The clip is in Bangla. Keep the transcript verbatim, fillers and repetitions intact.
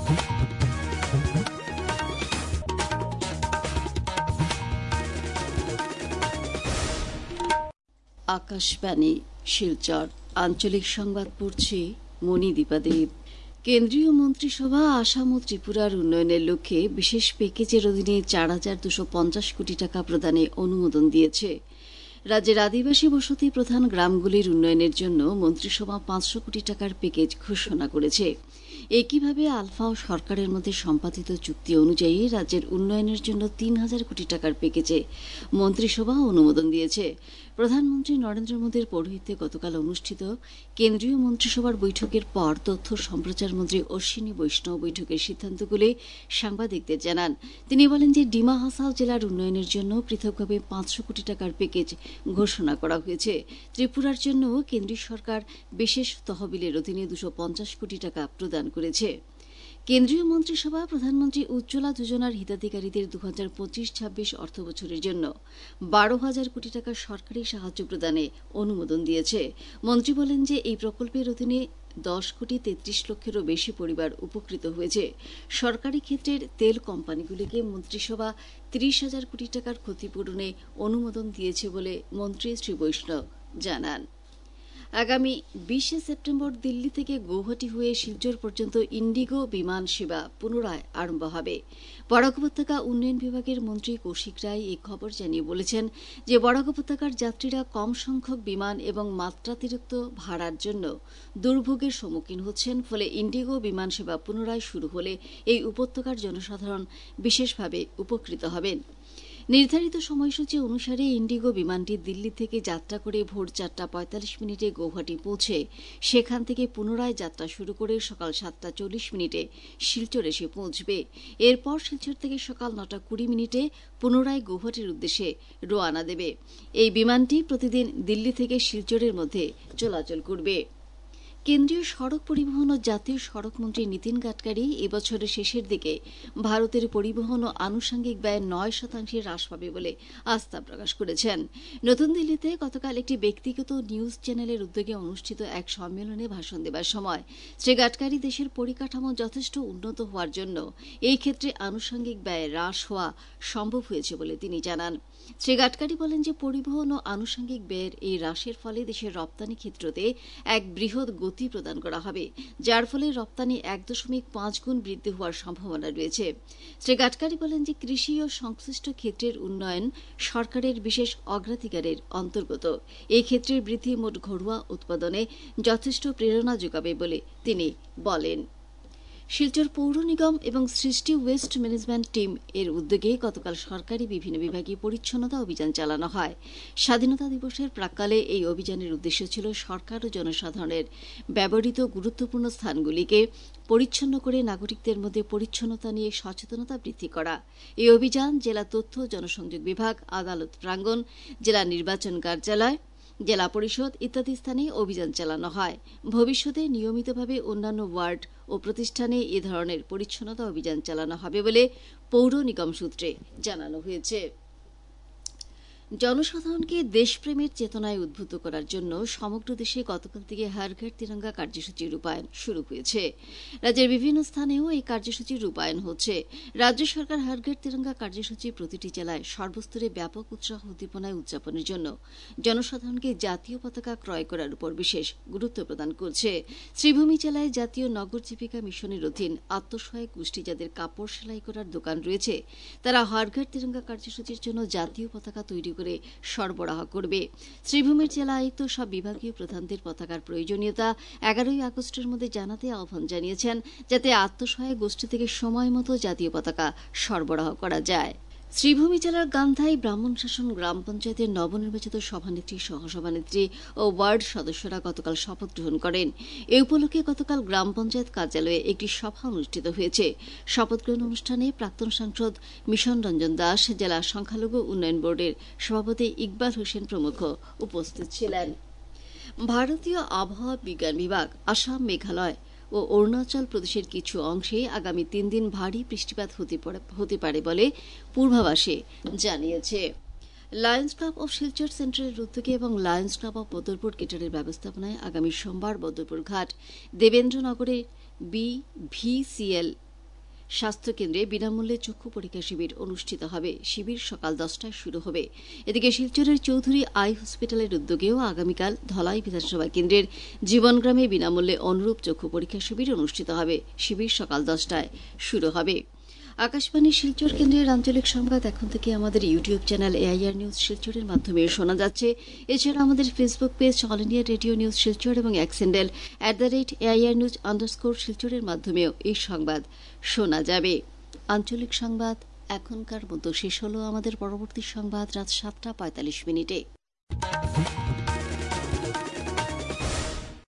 আকাশবাণী শিলচর আঞ্চলিক সংবাদ পড়ছি মণিদীপা দেব। কেন্দ্রীয় মন্ত্রিসভা আসাম ও ত্রিপুরার উন্নয়নের লক্ষ্যে বিশেষ প্যাকেজের অধীনে চার হাজার দুশো পঞ্চাশ কোটি টাকা প্রদানে অনুমোদন দিয়েছে। রাজ্যের আদিবাসী বসতি প্রধান গ্রামগুলির উন্নয়নের জন্য মন্ত্রিসভা পাঁচশো কোটি টাকার প্যাকেজ ঘোষণা করেছে। একইভাবে আলফা ও সরকারের মধ্যে সম্পাদিত চুক্তি অনুযায়ী রাজ্যের উন্নয়নের জন্য তিন হাজার কোটি টাকার প্যাকেজে মন্ত্রিসভা অনুমোদন দিয়েছে। প্রধানমন্ত্রী নরেন্দ্র মোদীর পৌরোহিত্যে গতকাল অনুষ্ঠিত কেন্দ্রীয় মন্ত্রিসভার বৈঠকের পর তথ্য সম্প্রচার মন্ত্রী অশ্বিনী বৈষ্ণব বৈঠকের সিদ্ধান্তগুলি সাংবাদিকদের জানান। তিনি বলেন যে ডিমা হাসাও জেলার উন্নয়নের জন্য পৃথকভাবে পাঁচশো কোটি টাকার প্যাকেজ ঘোষণা করা হয়েছে। ত্রিপুরার জন্য কেন্দ্রীয় সরকার বিশেষ তহবিলের অধীনে দুশো পঞ্চাশ কোটি টাকা প্রদান করেছে। কেন্দ্রীয় মন্ত্রিসভা প্রধানমন্ত্রী উজ্জ্বলা যোজনার হিতাধিকারীদের দু হাজার পঁচিশ ছাব্বিশ অর্থ বছরের জন্য বারো হাজার কোটি টাকার সরকারি সাহায্য প্রদানে অনুমোদন দিয়েছে। মন্ত্রী বলেন যে এই প্রকল্পের অধীনে দশ কোটি তেত্রিশ লক্ষেরও বেশি পরিবার উপকৃত হয়েছে। সরকারি ক্ষেত্রের তেল কোম্পানিগুলিকে মন্ত্রিসভা ত্রিশ হাজার কোটি টাকার ক্ষতিপূরণে অনুমোদন দিয়েছে বলে মন্ত্রী শ্রী বৈষ্ণব জানান। আগামী বিশে সেপ্টেম্বর দিল্লি থেকে গৌহাটি হয়ে শিলচর পর্যন্ত ইন্ডিগো বিমান সেবা পুনরায় আরম্ভ হবে। বরাক উপত্যকা উন্নয়ন বিভাগের মন্ত্রী কৌশিক রায় এই খবর জানিয়ে বলেছেন যে বরাক উপত্যকার যাত্রীরা কম সংখ্যক বিমান এবং মাত্রাতিরিক্ত ভাড়ার জন্য দুর্ভোগের সম্মুখীন হচ্ছেন। ফলে ইন্ডিগো বিমান সেবা পুনরায় শুরু হলে এই উপত্যকার জনসাধারণ বিশেষভাবে উপকৃত হবেন। নির্ধারিত সময়সূচি অনুসারে ইন্ডিগো বিমানটি দিল্লি থেকে যাত্রা করে ভোর চারটা পঁয়তাল্লিশ মিনিটে গৌহাটি পৌঁছে সেখান থেকে পুনরায় যাত্রা শুরু করে সকাল সাতটা চল্লিশ মিনিটে শিলচর এসে পৌঁছবে। এরপর শিলচর থেকে সকাল নটা কুড়ি মিনিটে পুনরায় গৌহাটির উদ্দেশ্যে রওনা দেবে। এই বিমানটি প্রতিদিন দিল্লি থেকে শিলচরের মধ্যে চলাচল করবে। কেন্দ্রীয় সড়ক পরিবহন ও জাতীয় সড়ক মন্ত্রী নীতিন গাডকারি এবছরের শেষের দিকে ভারতের পরিবহন ও আনুষঙ্গিক ব্যয় নয় শতাংশে হ্রাস পাবে বলে আস্থা প্রকাশ করেছেন। নতুন দিল্লিতে গতকাল একটি ব্যক্তিগত নিউজ চ্যানেলের উদ্যোগে অনুষ্ঠিত এক সম্মেলনে ভাষণ দেবার সময় শ্রী গাডকারি দেশের পরিকাঠামো যথেষ্ট উন্নত হওয়ার জন্য এই ক্ষেত্রে আনুষঙ্গিক ব্যয় হ্রাস হওয়া সম্ভব হয়েছে বলে তিনি জানান। শ্রী গাডকারি বলেন যে পরিবহন ও আনুষঙ্গিক ব্যয়ের এই হ্রাসের ফলে দেশের রপ্তানি ক্ষেত্রতে এক বৃহৎ গতি প্রদান করা হবে, যার ফলে রপ্তানি এক দশমিক পাঁচ গুণ বৃদ্ধি হওয়ার সম্ভাবনা রয়েছে। শ্রী গাডকারি বলেন যে কৃষি ও সংশ্লিষ্ট ক্ষেত্রের উন্নয়ন সরকারের বিশেষ অগ্রাধিকারের অন্তর্গত। এই ক্ষেত্রের বৃদ্ধি মোট ঘরোয়া উৎপাদনে যথেষ্ট প্রেরণা যোগাবে বলে তিনি বলেন। শিলচর পৌর নিগম এবং সৃষ্টি ওয়েস্ট ম্যানেজমেন্ট টিম এর উদ্যোগে গতকাল সরকারি বিভিন্ন বিভাগে পরিচ্ছন্নতা অভিযান চালানো হয়। স্বাধীনতা দিবসের প্রাক্কালে এই অভিযানের উদ্দেশ্য ছিল সরকার ও জনসাধারণের ব্যবহৃত গুরুত্বপূর্ণ স্থানগুলিকে পরিচ্ছন্ন করে নাগরিকদের মধ্যে পরিচ্ছন্নতা নিয়ে সচেতনতা বৃদ্ধি করা। এই অভিযান জেলা তথ্য জনসংযোগ বিভাগ, আদালত প্রাঙ্গণ, জেলা নির্বাচন কার্যালয়, জেলা পরিষদ ইত্যাদি স্থানে অভিযান চালানো হয়। ভবিষ্যতে নিয়মিতভাবে অন্যান্য ওয়ার্ড ও প্রতিষ্ঠানে এ ধরনের পরিচ্ছন্নতা অভিযান চালানো হবে বলে পৌর নিগম সূত্রে জানানো হয়েছে। জনসাধারণকে দেশপ্রেমের চেতনায় উদ্বুদ্ধ করার জন্য সমগ্র দেশে গতকাল থেকে হর ঘর তিরঙ্গা কার্যসূচি রূপায়ণ শুরু হয়েছে। রাজ্যের বিভিন্ন স্থানেও এই কার্যসূচি রূপায়ণ হচ্ছে। রাজ্য সরকার হর ঘর তিরঙ্গা কার্যসূচি প্রতিটি জেলায় সর্বস্তরে ব্যাপক উৎসাহ উদ্দীপনায় উদযাপনের জন্য জনসাধারণকে জাতীয় পতাকা ক্রয় করার উপর বিশেষ গুরুত্ব প্রদান করছে। শ্রীভূমি জেলায় জাতীয় নগর জীবিকা মিশনের অধীন আত্মসহায়ক গোষ্ঠী যাদের কাপড় সেলাই করার দোকান রয়েছে, তারা হর ঘর তিরঙ্গা কার্যসূচির জন্য জাতীয় পতাকা তৈরি করে সরবরাহ করবে। শ্রীভূমির জেলা আয়ুক্ত সব বিভাগীয় প্রধানদের পতাকার প্রয়োজনীয়তা এগারোই আগস্টের মধ্যে জানাতে আহ্বান জানিয়েছেন, যাতে আত্মসহায়ক গোষ্ঠী থেকে সময় মতো জাতীয় পতাকা সরবরাহ করা যায়। শ্রীভূমি জেলার গান্ধাই ব্রাহ্মণ শাসন গ্রাম পঞ্চায়েতের নবনির্বাচিত সভানেত্রী, সহসভানেত্রী ও ওয়ার্ড সদস্যরা গতকাল শপথ গ্রহণ করেন। এ উপলক্ষে গতকাল গ্রাম পঞ্চায়েত কার্যালয়ে একটি সভা অনুষ্ঠিত হয়েছে। শপথ গ্রহণ অনুষ্ঠানে প্রাক্তন সাংসদ মিশন রঞ্জন দাস, জেলা সংখ্যালঘু উন্নয়ন বোর্ডের সভাপতি ইকবাল হোসেন প্রমুখ উপস্থিত ছিলেন। ভারতীয় আবহাওয়া বিজ্ঞান বিভাগ আসাম, মেঘালয় ও অরুণাচল প্রদেশের কিছু অংশে আগামী তিন দিন ভারী বৃষ্টিপাত হতে পারে বলে পূর্বাভাসে জানিয়েছে। লায়ন্স ক্লাব অব শিলচর সেন্ট্রালের উদ্যোগে এবং লায়ন্স ক্লাব অব বদরপুর কেটারের ব্যবস্থাপনায় আগামী সোমবার বদরপুর ঘাট দেবেন্দ্রনগরে বি ভিসিএল স্বাস্থ্য কেন্দ্রে বিনামূল্যে চক্ষু পরীক্ষা শিবির অনুষ্ঠিত হবে। শিবির সকাল দশটায় শুরু হবে। এদিকে শিলচরের চৌধুরী আই হসপিটালের উদ্যোগেও আগামীকাল ধলাই বিধানসভা কেন্দ্রের জীবনগ্রামে বিনামূল্যে অনুরূপ চক্ষু পরীক্ষা শিবির অনুষ্ঠিত হবে। শিবির সকাল দশটায় শুরু হবে। আকাশবাণী শিলচর কেন্দ্রের আঞ্চলিক সংবাদ এখন থেকে আমাদের ইউটিউব চ্যানেল এআইআর নিউজ শিলচরের মাধ্যমে শোনা যাচ্ছে। এছাড়া আমাদের Facebook page all India radio news Silchar এবং X handle at the rate AIR news underscore শিলচরের মাধ্যমেও এই সংবাদ শোনা যাবে। আঞ্চলিক সংবাদ এখনকার মতো শেষ হলো। আমাদের পরবর্তী সংবাদ রাত সাতটা পঁয়তাল্লিশ মিনিটে।